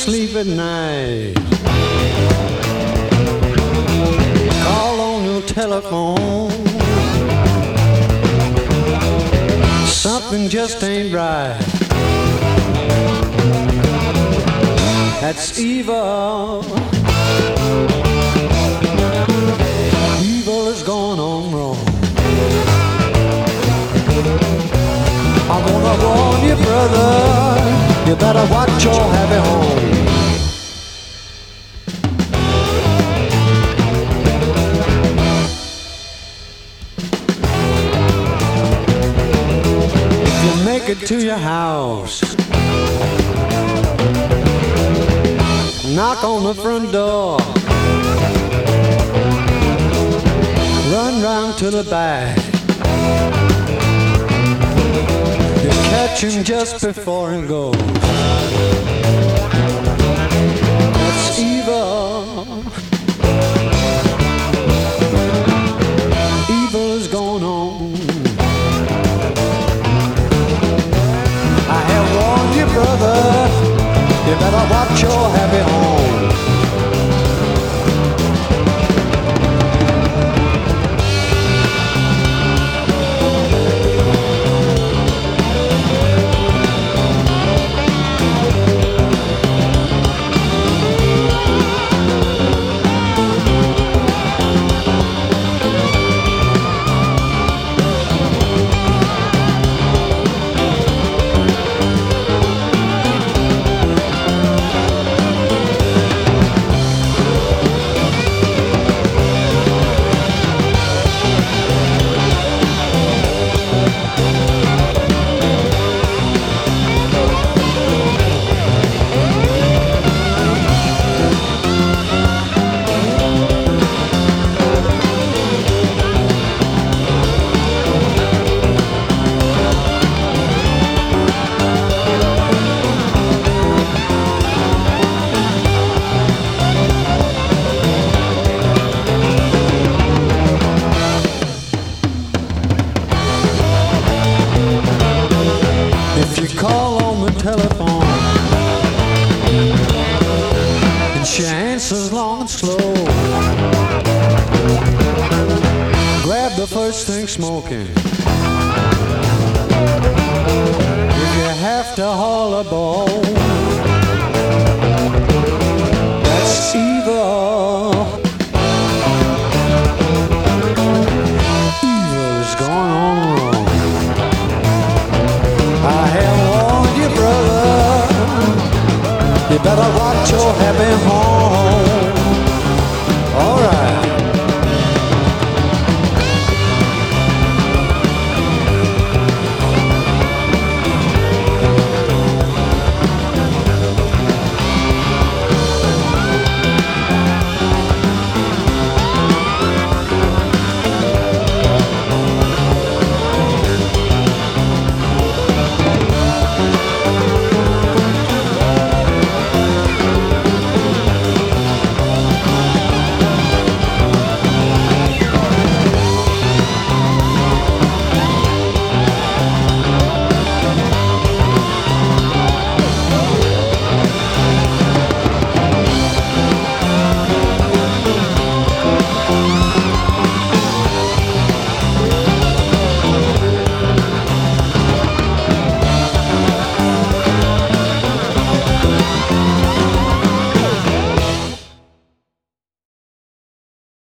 sleep at night. Call on your telephone. Something just ain't right. That's evil. Evil is going on wrong. I wanna warn you, brother, you better watch your happy home. If you make it to your house, knock on the front door, run round to the back. You catch him just before he goes. That's evil. Evil is going on. I have warned you, brother, you better watch your happy home. If you call on the telephone and she answers long and slow, grab the first thing smoking. If you have to haul a ball, that's evil. Evil is going on wrong. I have warned you, brother, you better watch your